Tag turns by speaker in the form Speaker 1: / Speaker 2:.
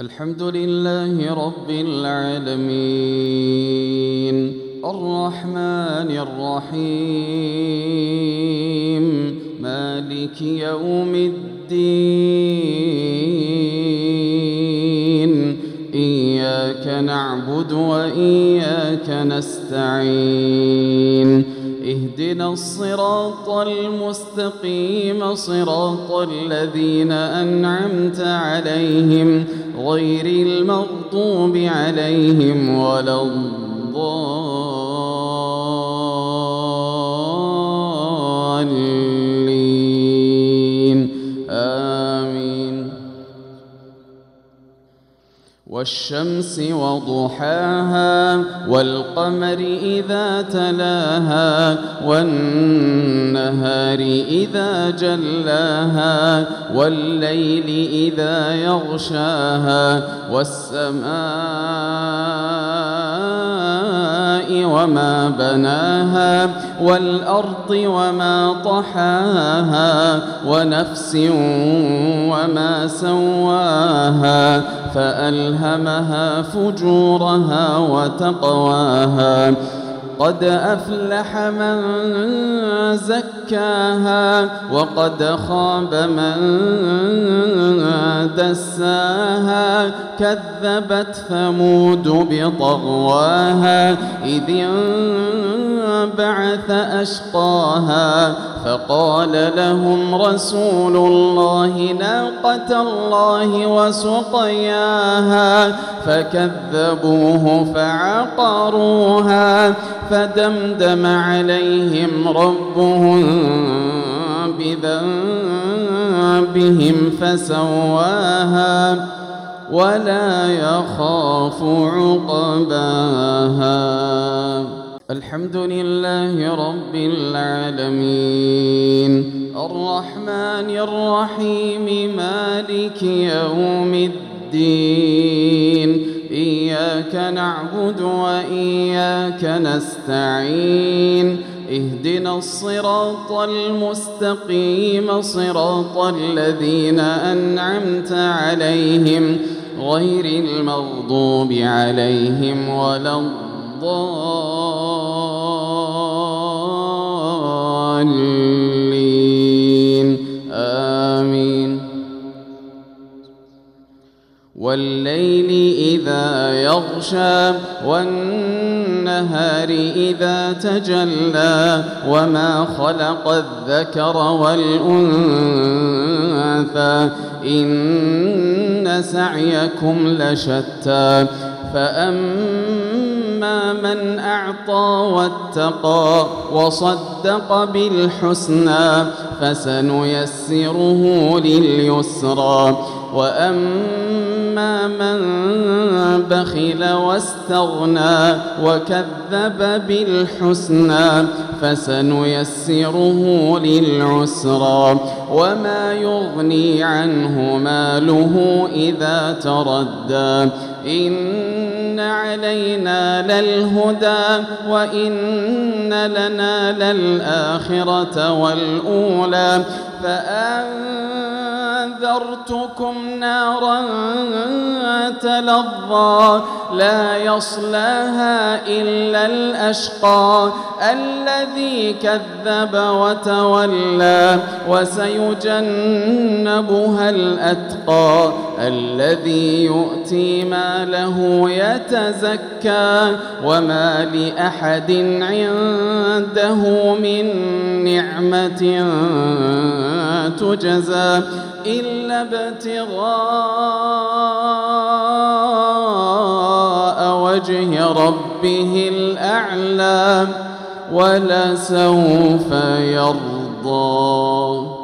Speaker 1: الحمد لله رب العالمين الرحمن الرحيم مالك يوم الدين إياك نعبد وإياك نستعين اهدنا الصراط المستقيم صراط الذين أنعمت عليهم غير المغضوب عليهم ولا الضالين آمين. والشمس وضحاها والقمر إذا تلاها والنهار إذا جلاها والليل إذا يغشاها والسماء وما بناها والأرض وما طحاها ونفس وما سواها فألهمها فجورها وتقواها قد أفلح من زكاها وقد خاب من دساها كذبت ثمود بطغواها إذ انبعث أشقاها فقال لهم رسول الله ناقة الله وسقياها فكذبوه فعقروها فدمدم عليهم ربهم بذنبهم فسواها ولا يخاف عقباها. الحمد لله رب العالمين الرحمن الرحيم مالك يوم الدين إياك نعبد وإياك نستعين اهدنا الصراط المستقيم صراط الذين أنعمت عليهم غير المغضوب عليهم ولا الضالين آمين. والليل إذا يغشى والنهار إذا تجلى وما خلق الذكر والأنثى إن سعيكم لشتى فأما من أعطى واتقى وصدق بالحسنى فسنيسره لليسرى وأما من بخل واستغنى وكذب بالحسنى فسنيسره للعسرى وما يغني عنه ماله إذا تردى إن علينا للهدى وإن لنا للآخرة والأولى فأنذرتكم نارا تلظى لا يصلاها إلا الأشقى الذي كذب وتولى وسيجنبها الأتقى الذي يؤتي ماله يتزكى وما لأحد عنده من نعمة تجزى إلا ابتغاء وجه ربه الأعلى ولسوف يرضى.